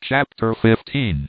Chapter 15.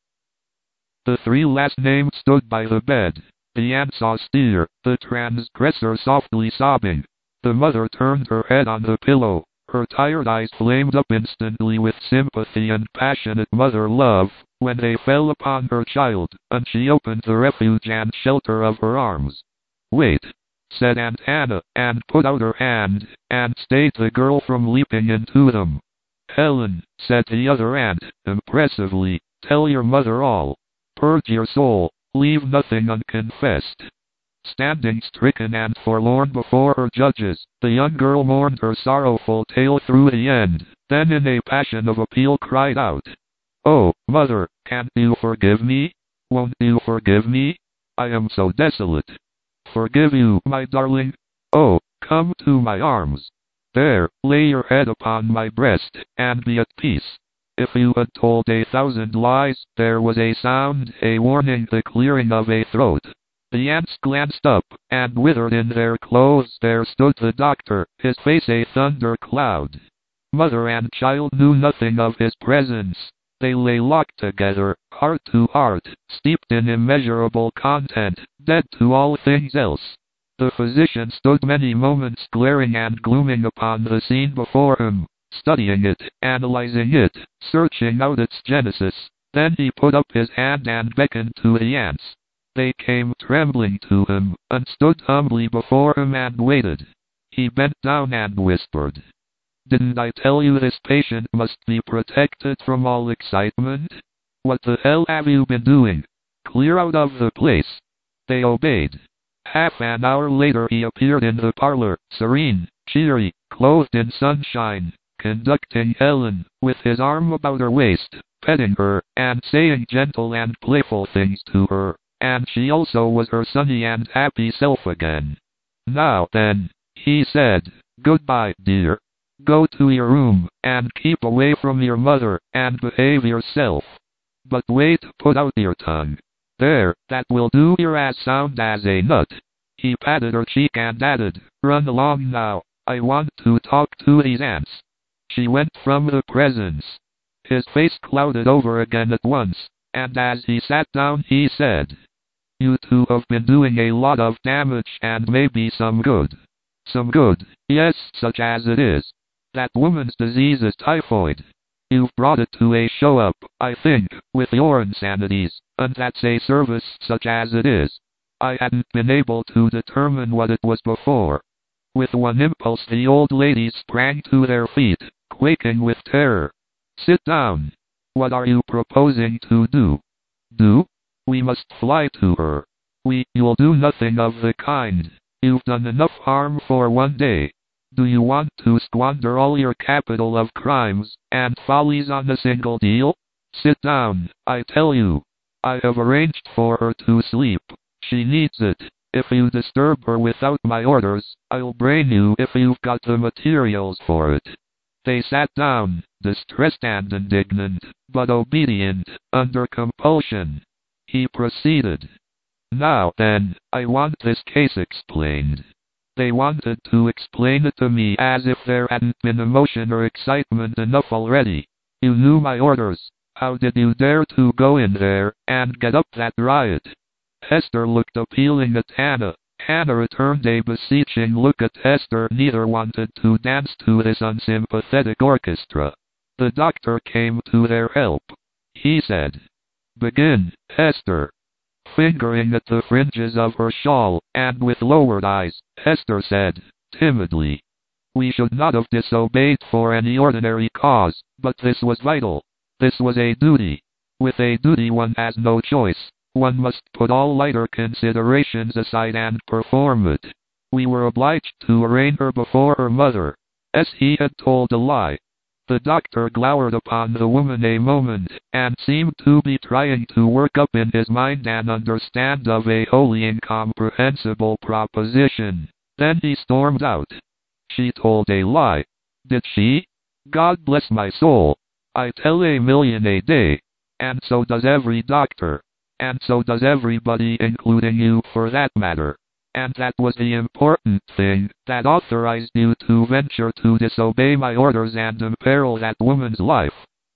The three last named stood by the bed. The aunt saw steer, the transgressor softly sobbing. The mother turned her head on the pillow. Her tired eyes flamed up instantly with sympathy and passionate mother love, when they fell upon her child, and she opened the refuge and shelter of her arms. "Wait," said Aunt Hannah, and put out her hand, and stayed the girl from leaping into them. "Helen," said the other aunt, impressively, "tell your mother all. Purge your soul, leave nothing unconfessed." Standing stricken and forlorn before her judges, the young girl mourned her sorrowful tale through the end, then in a passion of appeal cried out, "Oh, mother, can't you forgive me? Won't you forgive me? I am so desolate." "Forgive you, my darling? Oh, come to my arms. There, lay your head upon my breast, and be at peace." If you had told 1,000 lies, there was a sound, a warning, the clearing of a throat. The aunts glanced up, and withered in their clothes there stood the doctor, his face a thunder cloud. Mother and child knew nothing of his presence. They lay locked together, heart to heart, steeped in immeasurable content, dead to all things else. The physician stood many moments glaring and glooming upon the scene before him, studying it, analyzing it, searching out its genesis. Then he put up his hand and beckoned to the aunts. They came trembling to him, and stood humbly before him and waited. He bent down and whispered, "Didn't I tell you this patient must be protected from all excitement? What the hell have you been doing? Clear out of the place." They obeyed. Half an hour later he appeared in the parlor, serene, cheery, clothed in sunshine, conducting Helen, with his arm about her waist, petting her, and saying gentle and playful things to her, and she also was her sunny and happy self again. "Now then," he said, "goodbye, dear. Go to your room, and keep away from your mother, and behave yourself. But wait, put out your tongue. There, that will do, you're as sound as a nut." He patted her cheek and added, "Run along now, I want to talk to these aunts." She went from the presence. His face clouded over again at once, and as he sat down he said, "You two have been doing a lot of damage and maybe some good." "Some good, yes, such as it is. That woman's disease is typhoid. You've brought it to a show-up, I think, with your insanities, and that's a service such as it is. I hadn't been able to determine what it was before." With one impulse the old ladies sprang to their feet, quaking with terror. "Sit down. What are you proposing to do?" "Do? We must fly to her." You'll do nothing of the kind. You've done enough harm for one day. Do you want to squander all your capital of crimes and follies on a single deal? Sit down, I tell you. I have arranged for her to sleep. She needs it. If you disturb her without my orders, I'll brain you if you've got the materials for it." They sat down, distressed and indignant, but obedient, under compulsion. He proceeded, "Now then, I want this case explained." They wanted to explain it to me as if there hadn't been emotion or excitement enough already. "You knew my orders. How did you dare to go in there and get up that riot?" Hester looked appealing at Hannah. Hannah returned a beseeching look at Hester. Neither wanted to dance to this unsympathetic orchestra. The doctor came to their help. He said, "Begin, Hester." Fingering at the fringes of her shawl, and with lowered eyes, Hester said, timidly, "We should not have disobeyed for any ordinary cause, but this was vital. This was a duty. With a duty one has no choice. One must put all lighter considerations aside and perform it. We were obliged to arraign her before her mother." As he had told a lie. The doctor glowered upon the woman a moment, and seemed to be trying to work up in his mind an understand of a wholly incomprehensible proposition. Then he stormed out. "She told a lie. Did she? God bless my soul. I tell 1,000,000 a day. And so does every doctor. And so does everybody, including you for that matter. And that was the important thing that authorized you to venture to disobey my orders and imperil that woman's life.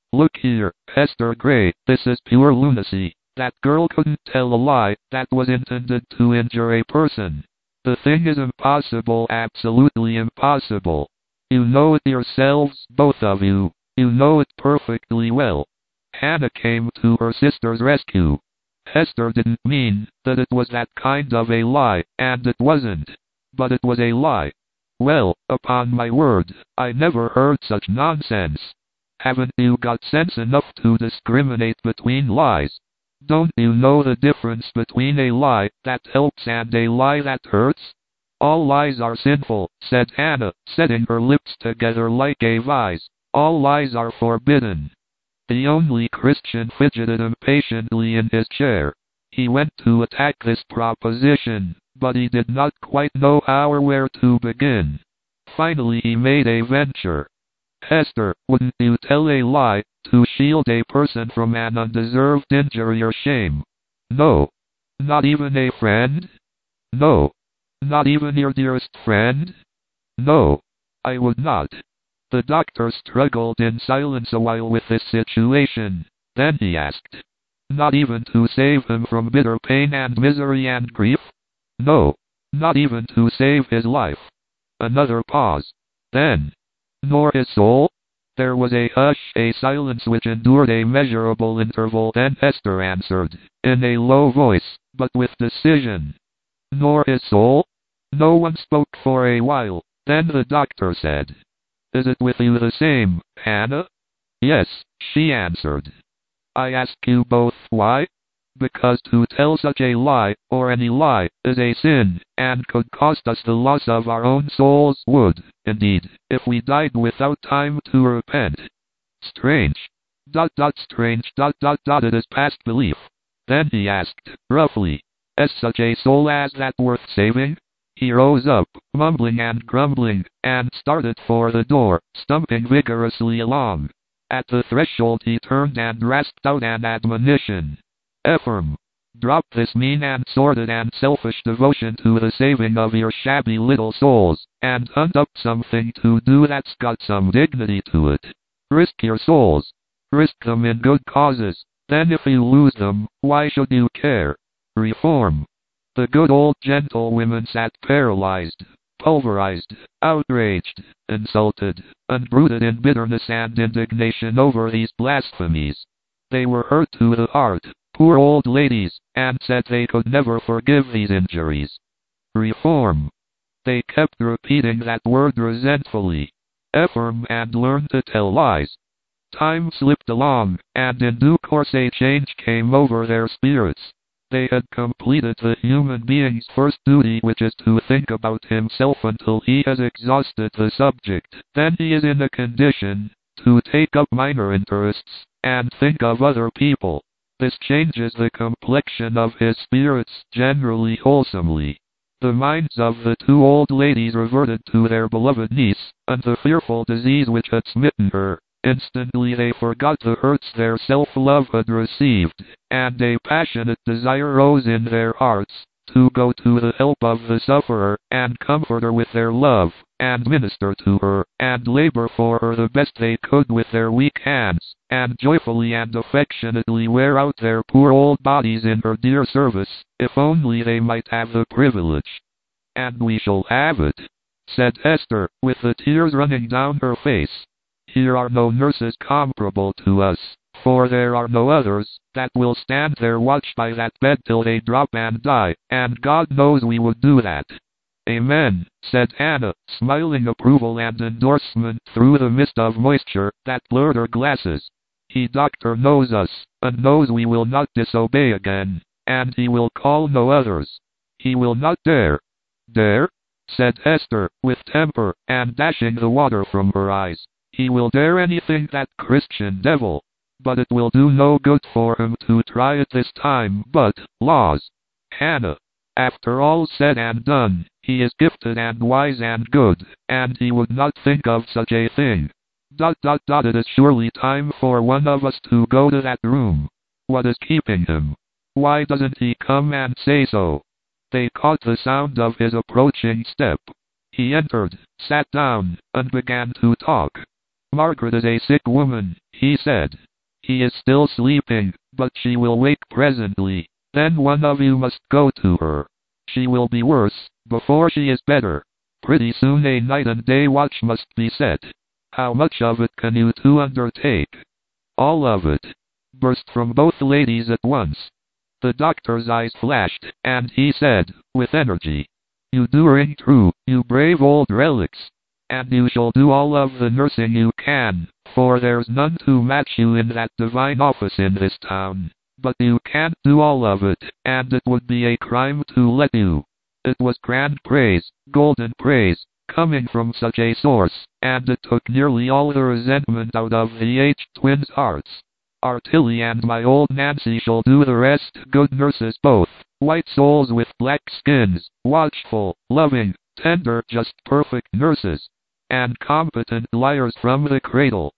Look here, Hester Gray, this is pure lunacy. That girl couldn't tell a lie that was intended to injure a person. The thing is impossible, absolutely impossible. You know it yourselves, both of you. You know it perfectly well. Hannah came to her sister's rescue. Hester didn't mean that it was that kind of a lie, and it wasn't. But it was a lie. Well, upon my word, I never heard such nonsense. Haven't you got sense enough to discriminate between lies? Don't you know the difference between a lie that helps and a lie that hurts? All lies are sinful, said Hannah, setting her lips together like a vise. All lies are forbidden. The only Christian fidgeted impatiently in his chair. He went to attack this proposition, but he did not quite know how or where to begin. Finally he made a venture. Hester, wouldn't you tell a lie to shield a person from an undeserved injury or shame? No. Not even a friend? No. Not even your dearest friend? No. I would not. The doctor struggled in silence a while with this situation. Then he asked, not even to save him from bitter pain and misery and grief? No. Not even to save his life. Another pause. Then, nor his soul? There was a hush, a silence which endured a measurable interval. Then Hester answered, in a low voice, but with decision. Nor his soul? No one spoke for a while. Then the doctor said, is it with you the same, Hannah? Yes, she answered. I ask you both why? Because to tell such a lie, or any lie, is a sin, and could cost us the loss of our own souls, would, indeed, if we died without time to repent. Strange. Strange. It is past belief. Then he asked, roughly, is such a soul as that worth saving? He rose up, mumbling and grumbling, and started for the door, stumping vigorously along. At the threshold he turned and rasped out an admonition. Ephraim, drop this mean and sordid and selfish devotion to the saving of your shabby little souls, and hunt up something to do that's got some dignity to it. Risk your souls. Risk them in good causes. Then if you lose them, why should you care? Reform. The good old gentlewomen sat paralyzed, pulverized, outraged, insulted, and brooded in bitterness and indignation over these blasphemies. They were hurt to the heart, poor old ladies, and said they could never forgive these injuries. Reform. They kept repeating that word resentfully. Ephraim had learned to tell lies. Time slipped along, and in due course a change came over their spirits. They had completed the human being's first duty, which is to think about himself until he has exhausted the subject. Then he is in a condition to take up minor interests, and think of other people. This changes the complexion of his spirits, generally wholesomely. The minds of the two old ladies reverted to their beloved niece, and the fearful disease which had smitten her. Instantly they forgot the hurts their self-love had received, and a passionate desire rose in their hearts to go to the help of the sufferer, and comfort her with their love, and minister to her, and labor for her the best they could with their weak hands, and joyfully and affectionately wear out their poor old bodies in her dear service, if only they might have the privilege. And we shall have it, said Hester, with the tears running down her face. Here are no nurses comparable to us, for there are no others that will stand their watch by that bed till they drop and die, and God knows we would do that. Amen, said Hannah, smiling approval and endorsement through the mist of moisture that blurred her glasses. He doctor knows us, and knows we will not disobey again, and he will call no others. He will not dare. Dare? Said Hester, with temper, and dashing the water from her eyes. He will dare anything, that Christian devil. But it will do no good for him to try it this time. But, laws, Hannah, after all said and done, he is gifted and wise and good, and he would not think of such a thing. It is surely time for one of us to go to that room. What is keeping him? Why doesn't he come and say so? They caught the sound of his approaching step. He entered, sat down, and began to talk. Margaret is a sick woman, he said. He is still sleeping, but she will wake presently. Then one of you must go to her. She will be worse before she is better. Pretty soon a night and day watch must be set. How much of it can you two undertake? All of it, burst from both ladies at once. The doctor's eyes flashed, and he said, with energy, You do ring true, you brave old relics. And you shall do all of the nursing you can, for there's none to match you in that divine office in this town. But you can't do all of it, and it would be a crime to let you. It was grand praise, golden praise, coming from such a source, and it took nearly all the resentment out of the aged twins' hearts. Our Tilly and my old Nancy shall do the rest, good nurses both, white souls with black skins, watchful, loving, tender, just perfect nurses, and competent liars from the cradle.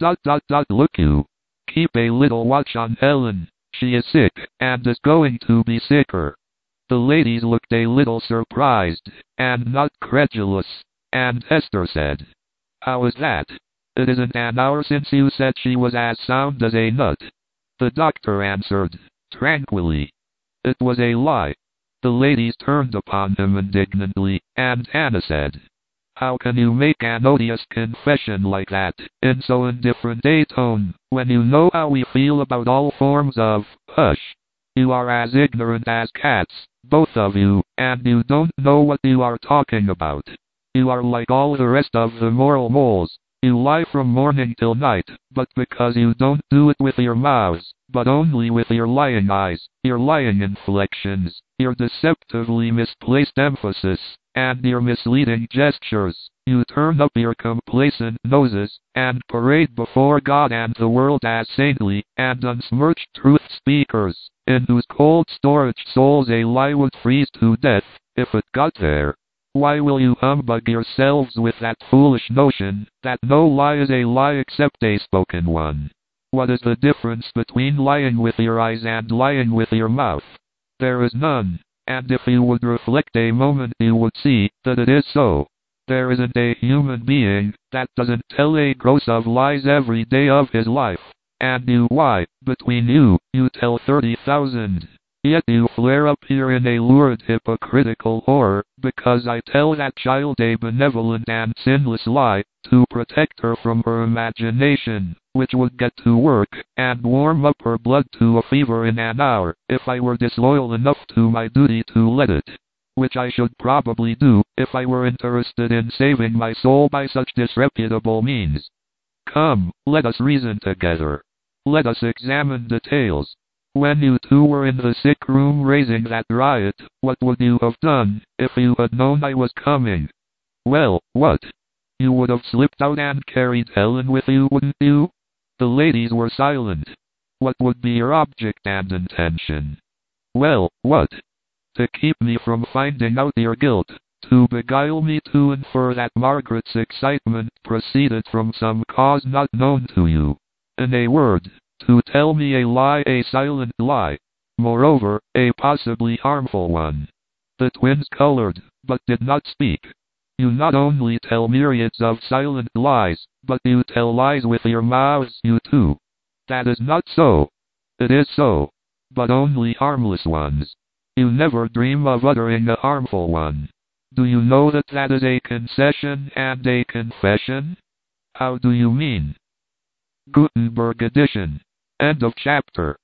Look you. Keep a little watch on Helen. She is sick, and is going to be sicker. The ladies looked a little surprised, and not credulous, and Hester said, How is that? It isn't an hour since you said she was as sound as a nut. The doctor answered, tranquilly, It was a lie. The ladies turned upon him indignantly, and Hannah said, How can you make an odious confession like that, in so indifferent a tone, when you know how we feel about all forms of hush? You are as ignorant as cats, both of you, and you don't know what you are talking about. You are like all the rest of the moral moles. You lie from morning till night, but because you don't do it with your mouths, but only with your lying eyes, your lying inflections, your deceptively misplaced emphasis, and your misleading gestures, you turn up your complacent noses, and parade before God and the world as saintly and unsmirched truth speakers, in whose cold storage souls a lie would freeze to death, if it got there. Why will you humbug yourselves with that foolish notion, that no lie is a lie except a spoken one? What is the difference between lying with your eyes and lying with your mouth? There is none, and if you would reflect a moment you would see that it is so. There isn't a human being that doesn't tell a gross of lies every day of his life. And you, why, between you, you tell 30,000. Yet you flare up here in a lurid hypocritical horror, because I tell that child a benevolent and sinless lie, to protect her from her imagination, which would get to work, and warm up her blood to a fever in an hour, if I were disloyal enough to my duty to let it. Which I should probably do, if I were interested in saving my soul by such disreputable means. Come, let us reason together. Let us examine details. When you two were in the sick room raising that riot, what would you have done, if you had known I was coming? Well, what? You would have slipped out and carried Helen with you, wouldn't you? The ladies were silent. What would be your object and intention? Well, what? To keep me from finding out your guilt, to beguile me to infer that Margaret's excitement proceeded from some cause not known to you. In a word, to tell me a lie, a silent lie. Moreover, a possibly harmful one. The twins colored, but did not speak. You not only tell myriads of silent lies, but you tell lies with your mouths, you too. That is not so. It is so. But only harmless ones. You never dream of uttering a harmful one. Do you know that that is a concession and a confession? How do you mean? Gutenberg edition. End of chapter.